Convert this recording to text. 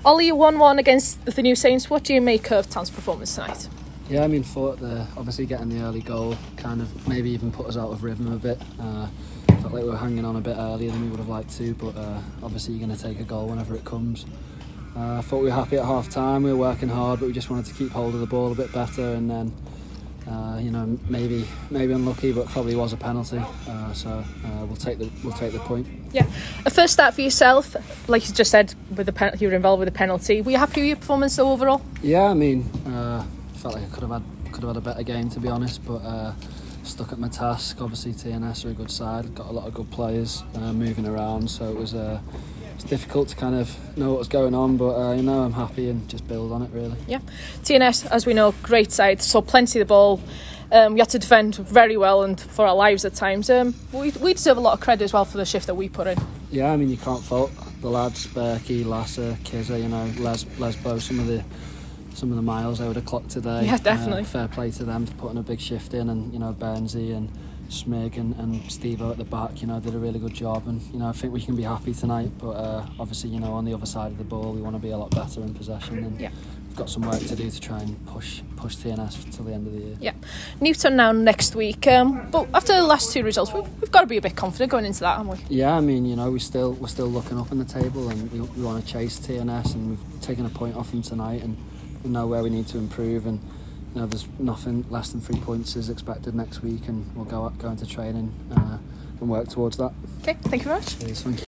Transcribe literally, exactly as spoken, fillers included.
Ollie, one one against the New Saints. What do you make of Town's performance tonight? Yeah, I mean, thought the obviously getting the early goal kind of maybe even put us out of rhythm a bit. Uh, felt like we were hanging on a bit earlier than we would have liked to, but uh, obviously you're going to take a goal whenever it comes. I uh, thought we were happy at half time. We were working hard, but we just wanted to keep hold of the ball a bit better, and then uh, you know maybe maybe unlucky, but probably was a penalty. Uh, so uh, we'll take the we'll take the point. Yeah, a first start for yourself, like you just said, with the pen- you were involved with the penalty. Were you happy with your performance though, overall? Yeah, I mean, uh, felt like I could have had could have had a better game, to be honest, but uh, stuck at my task. Obviously, T N S are a good side, got a lot of good players uh, moving around, so it was uh, it's difficult to kind of know what was going on, but uh, you know, I'm happy and just build on it really. Yeah, T N S, as we know, great side, so plenty of the ball. Um, we had to defend very well and for our lives at times. Um, we, we deserve a lot of credit as well for the shift that we put in. Yeah, I mean, you can't fault the lads, Berkey, Lasser, Kizza, you know, Les, Lesbo, some of the some of the miles they would have clocked today. Yeah, definitely. Uh, fair play to them for putting a big shift in, and you know, Bernsey and Smig and, and Steve-O at the back, you know, did a really good job, and you know, I think we can be happy tonight, but uh, obviously, you know, on the other side of the ball we want to be a lot better in possession, and yeah. we've got some work to do to try and push push T N S till the end of the year. Yeah, Newton now next week, um, but after the last two results we've, we've got to be a bit confident going into that, haven't we? Yeah, I mean, you know, we still we're still looking up in the table, and we, we want to chase T N S, and we've taken a point off them tonight, and we know where we need to improve, and you know, there's nothing less than three points is expected next week, and we'll go up, go into training uh, and work towards that. Okay, thank you very much. Cheers, thank you.